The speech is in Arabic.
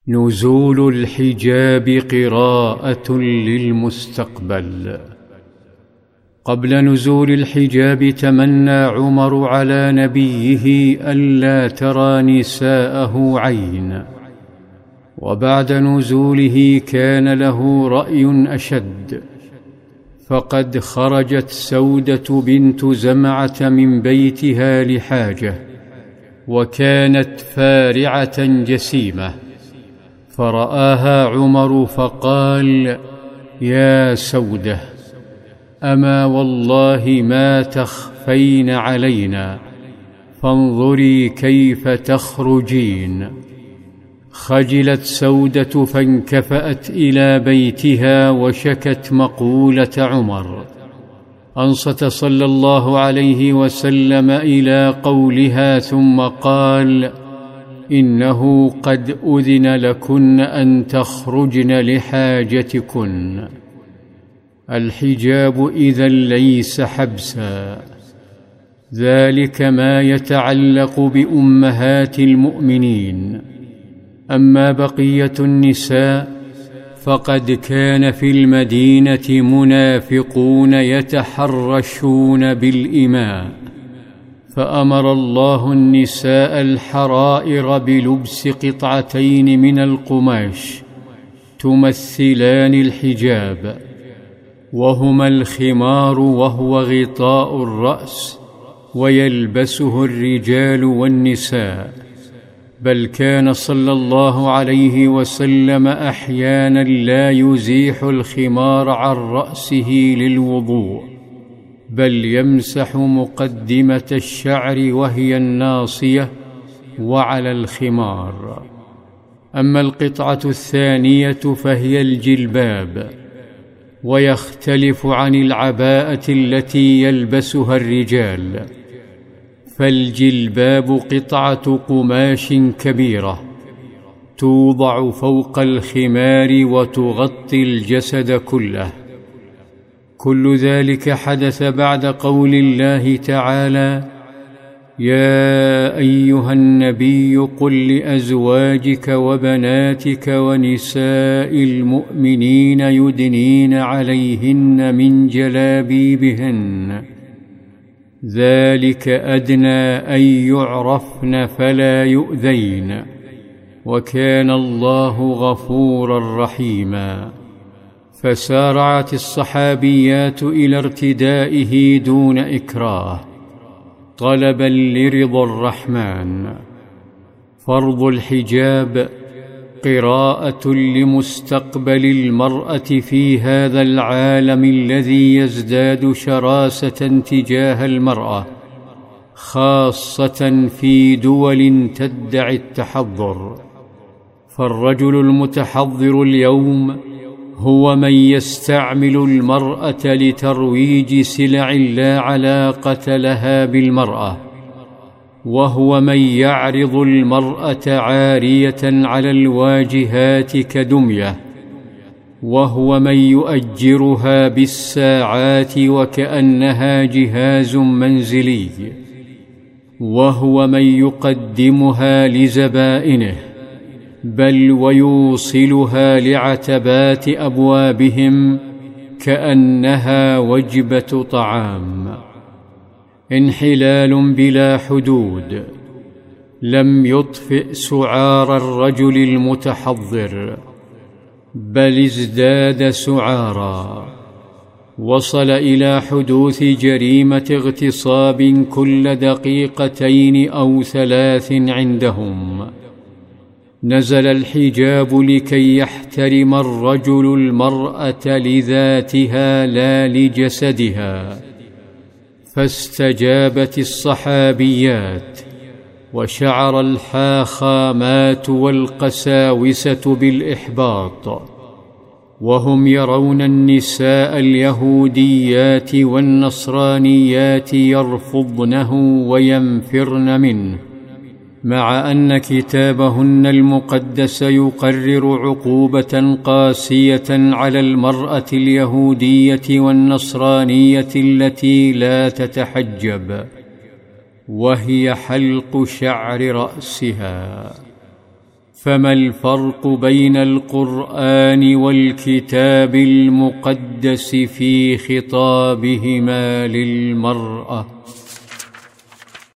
نزول الحجاب قراءة للمستقبل. قبل نزول الحجاب تمنى عمر على نبيه ألا ترى نساءه عين، وبعد نزوله كان له رأي أشد، فقد خرجت سودة بنت زمعة من بيتها لحاجة، وكانت فارعة جسيمة، فرآها عمر فقال: يا سودة، أما والله ما تخفين علينا، فانظري كيف تخرجين. خجلت سودة فانكفأت إلى بيتها وشكت مقولة عمر. أنصت صلى الله عليه وسلم إلى قولها ثم قال: إنه قد أذن لكن أن تخرجن لحاجتكن. الحجاب إذن ليس حبسا، ذلك ما يتعلق بأمهات المؤمنين. أما بقية النساء فقد كان في المدينة منافقون يتحرشون بالإماء، فأمر الله النساء الحرائر بلبس قطعتين من القماش تمثلان الحجاب، وهما الخمار وهو غطاء الرأس، ويلبسه الرجال والنساء. بل كان صلى الله عليه وسلم أحيانا لا يزيح الخمار عن رأسه للوضوء، بل يمسح مقدمة الشعر وهي الناصية وعلى الخمار. أما القطعة الثانية فهي الجلباب، ويختلف عن العباءة التي يلبسها الرجال، فالجلباب قطعة قماش كبيرة توضع فوق الخمار وتغطي الجسد كله. كل ذلك حدث بعد قول الله تعالى: يا أيها النبي قل لأزواجك وبناتك ونساء المؤمنين يدنين عليهن من جلابيبهن، ذلك أدنى أن يعرفن فلا يؤذين، وكان الله غفورا رحيما. فسارعت الصحابيات إلى ارتدائه دون إكراه، طلبا لرضا الرحمن. فرض الحجاب قراءة لمستقبل المرأة في هذا العالم الذي يزداد شراسة تجاه المرأة، خاصة في دول تدعي التحضر. فالرجل المتحضر اليوم هو من يستعمل المرأة لترويج سلع لا علاقة لها بالمرأة، وهو من يعرض المرأة عارية على الواجهات كدمية، وهو من يؤجرها بالساعات وكأنها جهاز منزلي، وهو من يقدمها لزبائنه، بل ويوصلها لعتبات أبوابهم كأنها وجبة طعام. انحلال بلا حدود لم يطفئ سعار الرجل المتحضر، بل ازداد سعارا، وصل إلى حدوث جريمة اغتصاب كل دقيقتين أو 3 عندهم. نزل الحجاب لكي يحترم الرجل المرأة لذاتها لا لجسدها، فاستجابت الصحابيات، وشعر الحاخامات والقساوسة بالإحباط، وهم يرون النساء اليهوديات والنصرانيات يرفضنه وينفرن منه، مع أن كتابهن المقدس يقرر عقوبة قاسية على المرأة اليهودية والنصرانية التي لا فما الفرق بين القرآن والكتاب المقدس في خطابهما للمرأة؟